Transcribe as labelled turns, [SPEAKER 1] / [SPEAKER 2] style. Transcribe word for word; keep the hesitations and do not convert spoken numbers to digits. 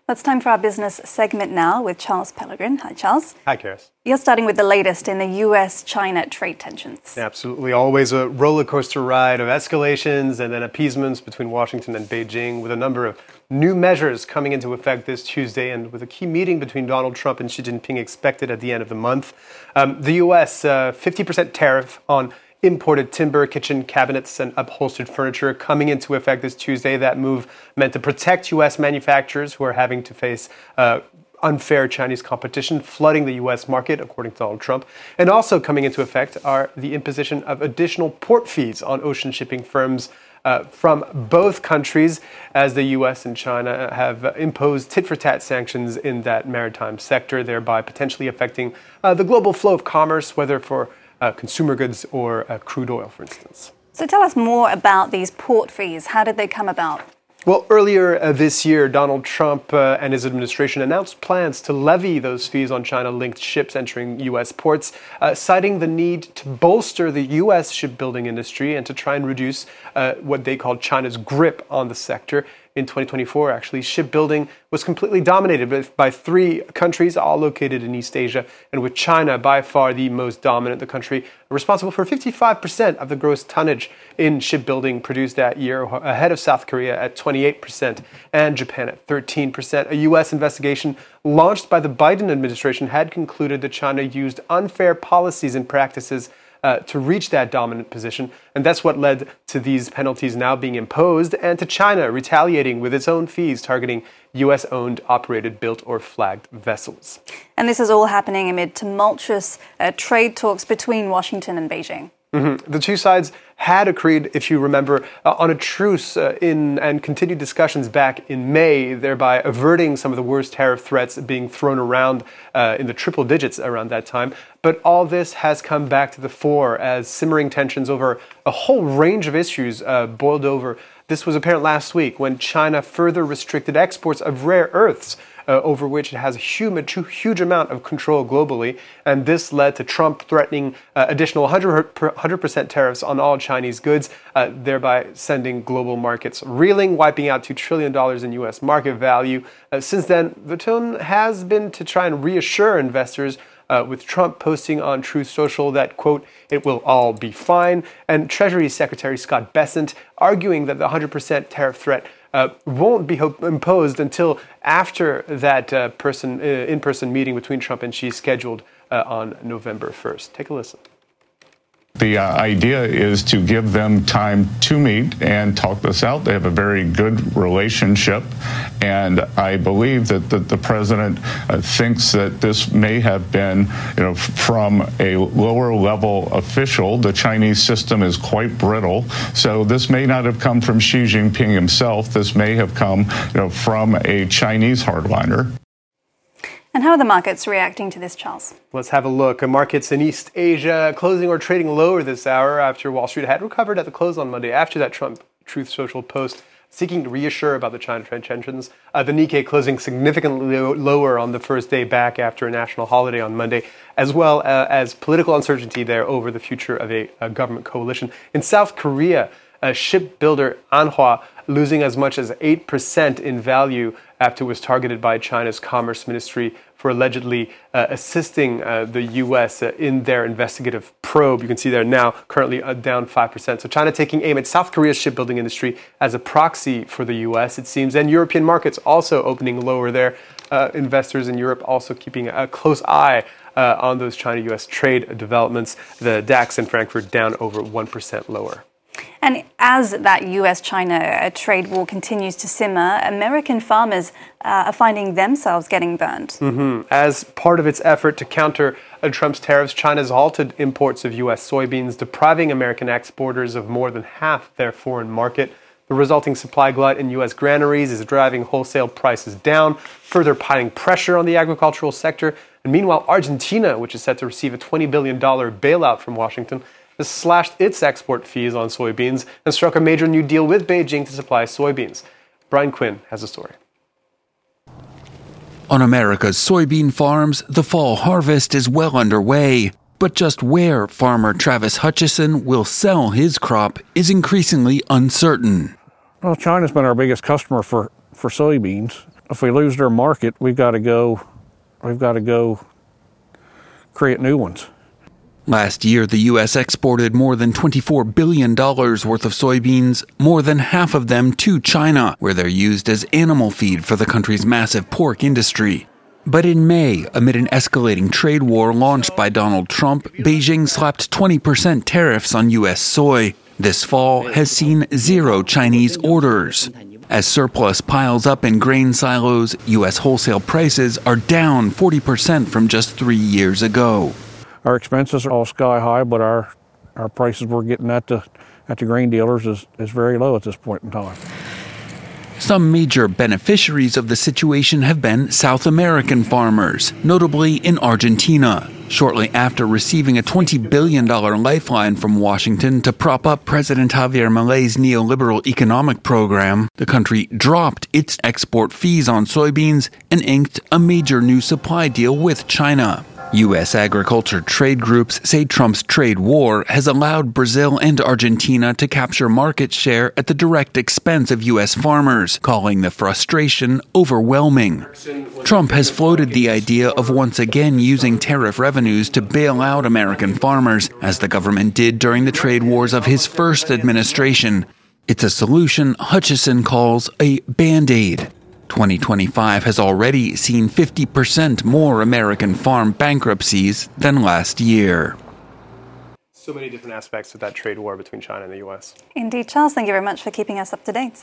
[SPEAKER 1] It's time for our business segment now with Charles Pellegrin. Hi, Charles.
[SPEAKER 2] Hi, Karis.
[SPEAKER 1] You're starting with the latest in the U S China trade tensions.
[SPEAKER 2] Absolutely. Always a roller coaster ride of escalations and then appeasements between Washington and Beijing, with a number of new measures coming into effect this Tuesday, and with a key meeting between Donald Trump and Xi Jinping expected at the end of the month. Um, the U S, uh, fifty percent tariff on imported timber, kitchen cabinets, and upholstered furniture coming into effect this Tuesday. That move meant to protect U S manufacturers who are having to face uh, unfair Chinese competition flooding the U S market, according to Donald Trump. And also coming into effect are the imposition of additional port fees on ocean shipping firms uh, from both countries, as the U S and China have imposed tit-for-tat sanctions in that maritime sector, thereby potentially affecting uh, the global flow of commerce, whether for Uh, consumer goods or uh, crude oil, for instance.
[SPEAKER 1] So tell us more about these port fees. How did they come about?
[SPEAKER 2] Well, earlier uh, this year, Donald Trump uh, and his administration announced plans to levy those fees on China-linked ships entering U S ports, uh, citing the need to bolster the U S shipbuilding industry and to try and reduce uh, what they called China's grip on the sector. In twenty twenty-four, actually, shipbuilding was completely dominated by three countries, all located in East Asia, and with China by far the most dominant, the country responsible for fifty-five percent of the gross tonnage in shipbuilding produced that year, ahead of South Korea at twenty-eight percent and Japan at thirteen percent. A U S investigation launched by the Biden administration had concluded that China used unfair policies and practices Uh, to reach that dominant position. And that's what led to these penalties now being imposed, and to China retaliating with its own fees targeting U S-owned, operated, built, or flagged vessels.
[SPEAKER 1] And this is all happening amid tumultuous uh, trade talks between Washington and Beijing.
[SPEAKER 2] Mm-hmm. The two sides had agreed, if you remember, uh, on a truce uh, in and continued discussions back in May, thereby averting some of the worst tariff threats being thrown around uh, in the triple digits around that time. But all this has come back to the fore as simmering tensions over a whole range of issues uh, boiled over. This was apparent last week when China further restricted exports of rare earths, Uh, over which it has a huge, huge amount of control globally. And this led to Trump threatening uh, additional one hundred percent tariffs on all Chinese goods, uh, thereby sending global markets reeling, wiping out two trillion dollars in U S market value. Uh, since then, the tone has been to try and reassure investors, Uh, with Trump posting on Truth Social that, quote, "it will all be fine," and Treasury Secretary Scott Bessent arguing that the one hundred percent tariff threat uh, won't be ho- imposed until after that uh, person uh, in-person meeting between Trump and Xi scheduled uh, on November first. Take a listen.
[SPEAKER 3] The uh, idea is to give them time to meet and talk this out. They have a very good relationship, and I believe that the, the president uh, thinks that this may have been, you know, from a lower level official. The Chinese system is quite brittle, so this may not have come from Xi Jinping himself. This may have come, you know, from a Chinese hardliner.
[SPEAKER 1] And how are the markets reacting to this, Charles?
[SPEAKER 2] Let's have a look. Markets in East Asia closing or trading lower this hour after Wall Street had recovered at the close on Monday after that Trump Truth Social post seeking to reassure about the China trade tensions. Uh, the Nikkei closing significantly lo- lower on the first day back after a national holiday on Monday, as well uh, as political uncertainty there over the future of a, a government coalition. In South Korea, a shipbuilder Anhua losing as much as eight percent in value after it was targeted by China's Commerce Ministry for allegedly uh, assisting uh, the U S uh, in their investigative probe. You can see there now currently uh, down five percent. So China taking aim at South Korea's shipbuilding industry as a proxy for the U S, it seems. And European markets also opening lower there. Uh, investors in Europe also keeping a close eye uh, on those China-U S trade developments. The DAX in Frankfurt down over one percent lower.
[SPEAKER 1] And as that U S-China trade war continues to simmer, American farmers uh, are finding themselves getting burned.
[SPEAKER 2] Mm-hmm. As part of its effort to counter uh, Trump's tariffs, China has halted imports of U S soybeans, depriving American exporters of more than half their foreign market. The resulting supply glut in U S granaries is driving wholesale prices down, further piling pressure on the agricultural sector. And meanwhile, Argentina, which is set to receive a twenty billion dollars bailout from Washington, has slashed its export fees on soybeans and struck a major new deal with Beijing to supply soybeans. Brian Quinn has the story.
[SPEAKER 4] On America's soybean farms, the fall harvest is well underway. But just where farmer Travis Hutchison will sell his crop is increasingly uncertain.
[SPEAKER 5] Well, China's been our biggest customer for, for soybeans. if we lose their market, we've got to go, we've got to go create new ones.
[SPEAKER 4] Last year, the U S exported more than twenty-four billion dollars worth of soybeans, more than half of them to China, where they're used as animal feed for the country's massive pork industry. But in May, amid an escalating trade war launched by Donald Trump, Beijing slapped twenty percent tariffs on U S soy. This fall has seen zero Chinese orders. As surplus piles up in grain silos, U S wholesale prices are down forty percent from just three years ago.
[SPEAKER 5] Our expenses are all sky high, but our, our prices we're getting at the, at the grain dealers is, is very low at this point in time.
[SPEAKER 4] Some major beneficiaries of the situation have been South American farmers, notably in Argentina. Shortly after receiving a twenty billion dollars lifeline from Washington to prop up President Javier Milei's neoliberal economic program, the country dropped its export fees on soybeans and inked a major new supply deal with China. U S agriculture trade groups say Trump's trade war has allowed Brazil and Argentina to capture market share at the direct expense of U S farmers, calling the frustration overwhelming. Trump has floated the idea of once again using tariff revenues to bail out American farmers, as the government did during the trade wars of his first administration. It's a solution Hutchison calls a Band-Aid. twenty twenty-five has already seen fifty percent more American farm bankruptcies than last year.
[SPEAKER 2] So many different aspects of that trade war between China and the U S.
[SPEAKER 1] Indeed, Charles, thank you very much for keeping us up to date.